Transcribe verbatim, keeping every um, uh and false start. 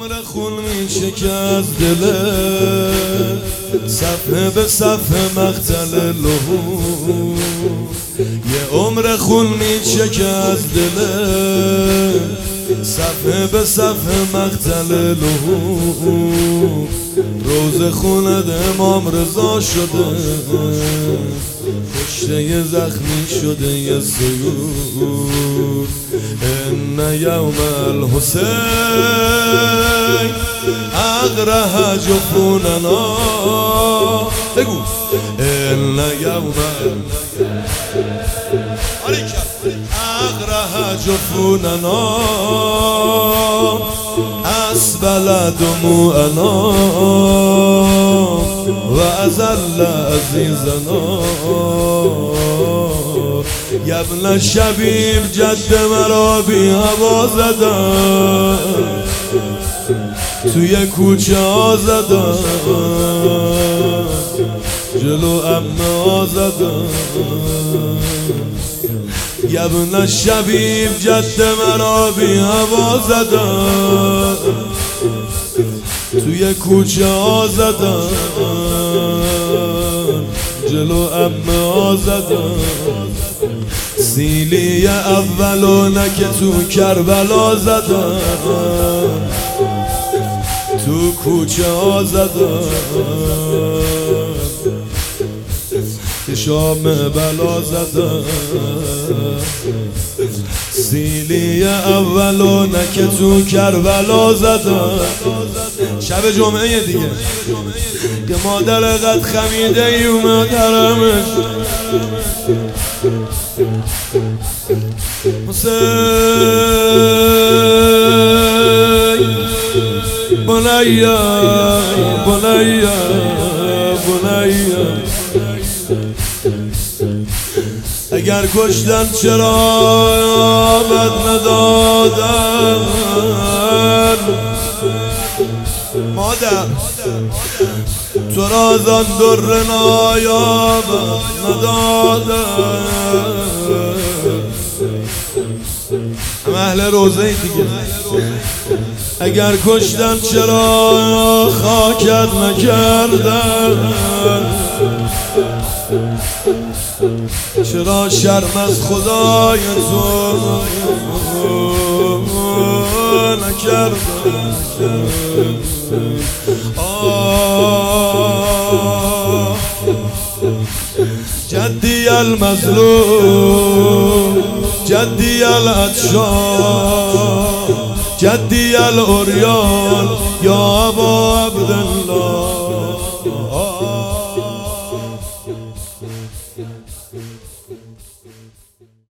عمر خون میشه که از دل صفحه به صفحه مقتل لهو. یه عمر خون میشه که از دل صفحه به صفحه مقتل لهو. روز خونت امام رضا شده، کشته یه زخمی شده یه سیور. ان یوم الحسین اغرح جفوننا. بگو ان یوم اغرح جفوننا اسبل دموعنا و ازل عزیزنا. یبن شبیب جد مرا بی هوا زدن، توی کوچه ها زدن، جلو عمه ها زدن. یبن شبیب جد مرا بی هوا زدن، توی کوچه ها زدن، جلو عمه ها زدن. سیلی اولونه که تو کربلا زدن، تو کوچه ها زدن، که شام بلا زدن. سیلی اولونه که تو کربلا زدن. شب جمعه دیگه که مادر قد خمیده ای اومد حرمش. حسین بنیا بنیا بنیا، اگر کشتن چرا بد ندادن. مادر تو را زان در نایاب ندادن. هم اهل روزه دیگه. اگر کشتن چرا خاکت نکردن. چرا شرم از خدای تو نکردن. آه جدی المظلوم جدی العطشان جدی العریان یا ابا عبدالله.